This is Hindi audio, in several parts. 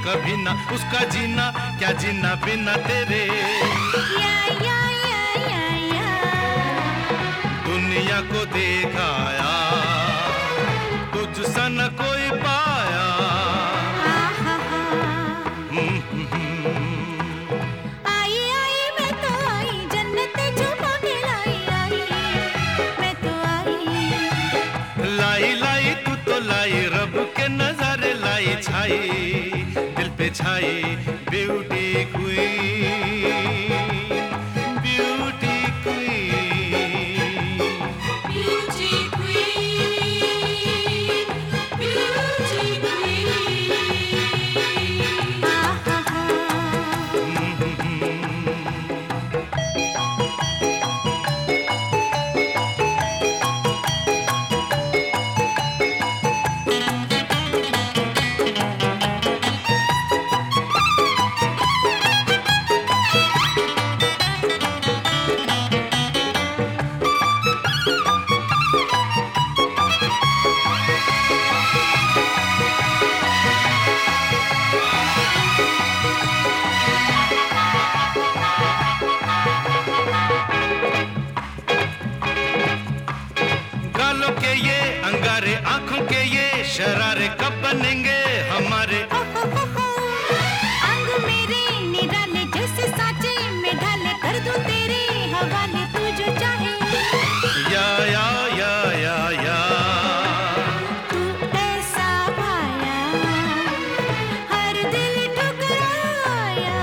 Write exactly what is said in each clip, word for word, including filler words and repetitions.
कभी ना उसका जीना, क्या जीना बिना तेरे। या या या या या दुनिया को दिखाया तुझ सा न कोई पाया। आहा हा। हम्म, हम्म, हम्म। आई आई मैं तो आई, जन्नत छुपा के लाई आई, मैं तो आई। लाई लाई तू तो लाई, रब के नजारे लाई छाई, दिल पे छाई beauty queen, beauty queen, beauty queen, beauty queen. आहा हा। गालों के ये अंगारे, आंखों के ये शरारे, कब बनेंगे हमारे। अंग मेरे निराले जैसे साँचे में ढाले, कर दूं तेरे हवाले तू जो चाहे। या या या या या तू ऐसा भाया हर दिल ठुकराया।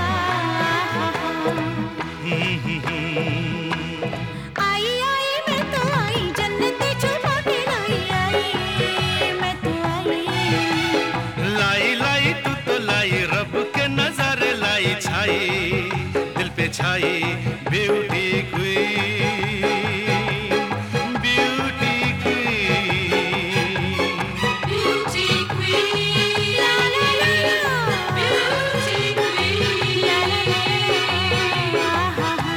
हम्म, हम्म, हम्म। आई आई मैं तो आई, जन्नत छुपा के लाई आई, मैं तो आई। लाई लाई तू तो लाई, रब के नजारे लाई छाई, दिल पे छाई beauty queen, beauty queen, beauty queen, ला ला ला ला, ब्यूटी क्वीन, ला ला ला, आहा हा।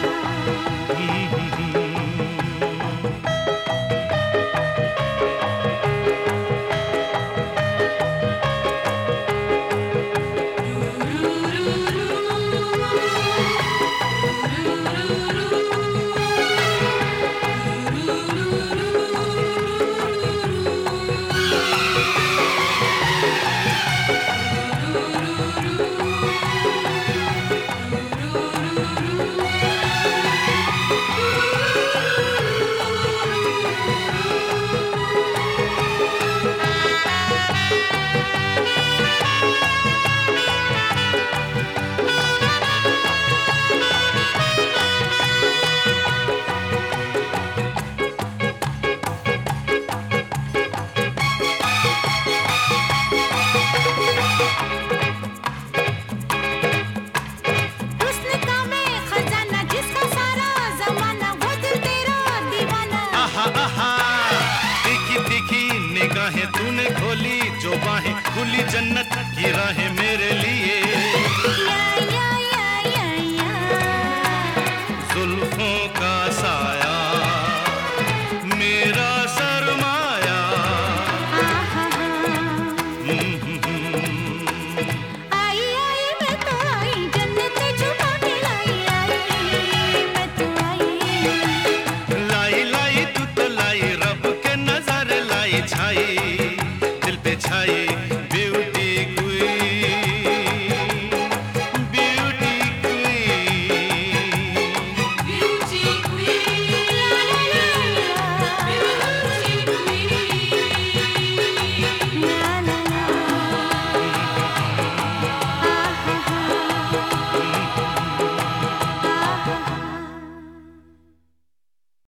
हुस्न का मैं खजाना, जिसका सारा जमाना, वो दिल तेरा दीवाना। आहा आहा, तीखी तीखी निगाहें तूने खोली जो बाहें, खुली जन्नत की राहें मेरे